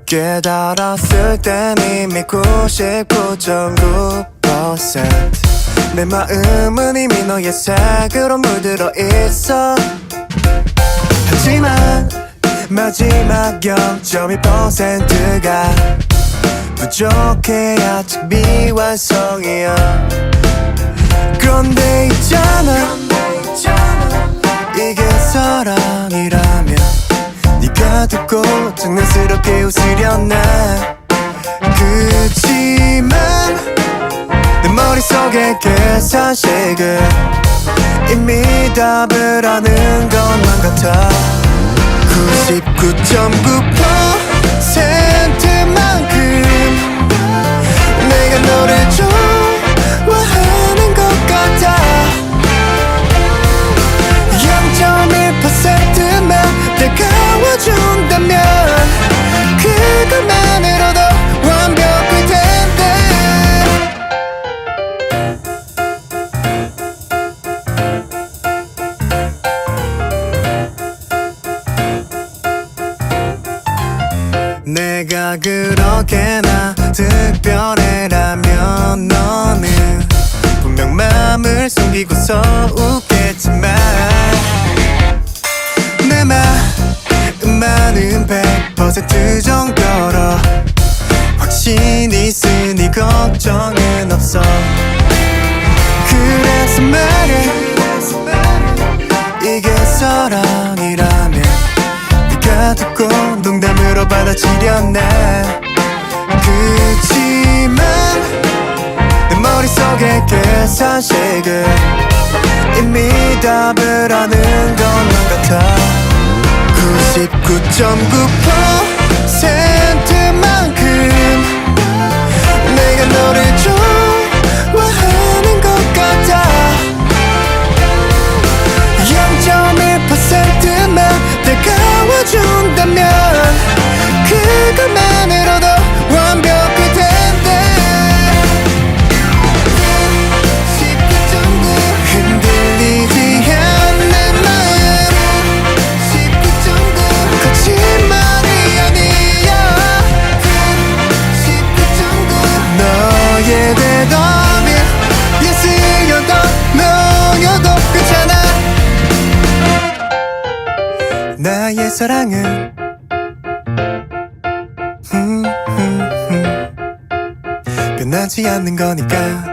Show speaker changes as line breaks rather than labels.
깨달았을 땐 이미 99.9% 내 마음은 이미 너의 색으로 물들어 있어. 하지만 마지막 0.2%가 부족해. 아직 미완성이야. 그런데 있잖아, 이게 사랑이라면 네가 듣고 장난스럽게 웃으려나. 그치만 내 머릿속의 계산식은 이미 답을 아는 것만 같아. 99.9%만큼 내가 너를 좋아하는 것 같아. 0.1%만 다가와준다면 그것만으로도 완벽할 텐데. 내가 그렇게나 특별해라면 너는 분명 맘을 숨기고서 웃겠지만 내 마음만은 100% 정도로 확신 있으니 걱정은 없어. 그래서 말해, 이게 사랑이라면 네가 듣고 농담으로 받아치려나. 그치만 내 머릿속의 계산식은 이미 답을 아는 것만 같아. 99.9%만큼 내가 너를 좋아하는 것 같아. 0.1%만 다가와준다면 그것만으로도 완벽할 텐데. 19.9 흔들리지 않는 마음. 19.9 거짓말이 아니야. 19.9 너의 대답이 예스여도 노여도 괜찮아. 나의 사랑은 변하지 않는 거니까.